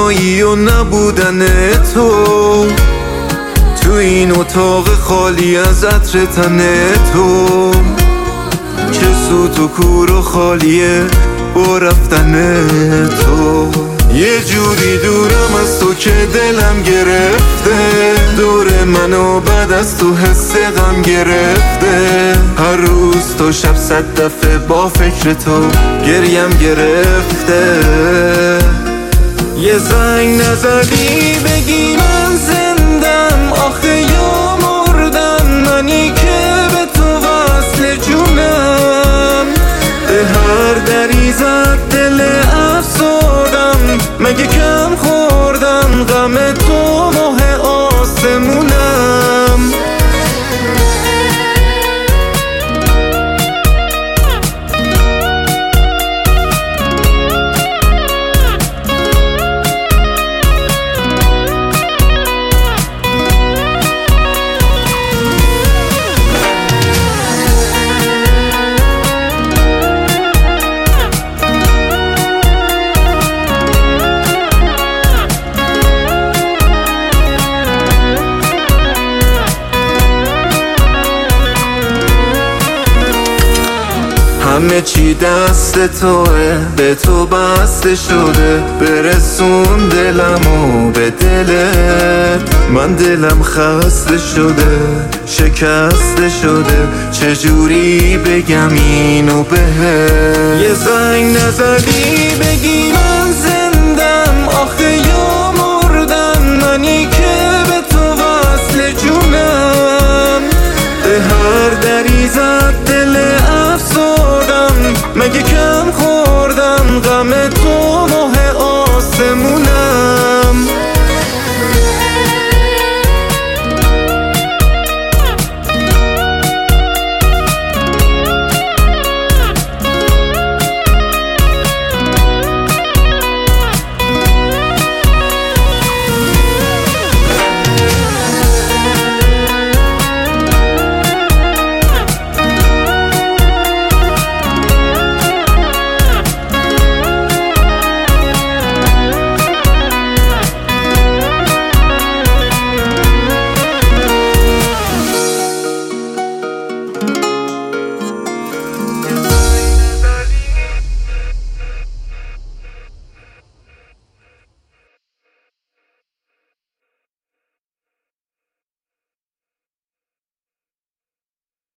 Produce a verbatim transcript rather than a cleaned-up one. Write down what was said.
تنهایی و نبودن تو، تو این اتاق خالی از عطر تن تو، چه سوت و کور و خالیه با رفتن تو. یه جوری دورم از تو که دلم گرفته، دور منو بعد از تو حس غم گرفته. هر روز تو شب صد دفعه با فکر تو گریم گرفته. یه زنگ نزدی بگی من زندم، آخه یا مردم منی که به تو وصل جونم. به هر دری زد دل افسردم، مگه کم خوردم غم تو ماه آسمونم. همه چی دست توه، به تو بسته شده، برسون دلمو به دلت. من دلم خسته شده، شکسته شده، چجوری بگم اینو بهت. یه زنگ نزدی بگی من زندم، آخه یا مردم منی که به تو وصل جونم. به هر دری زد دل افسردم، مگه کم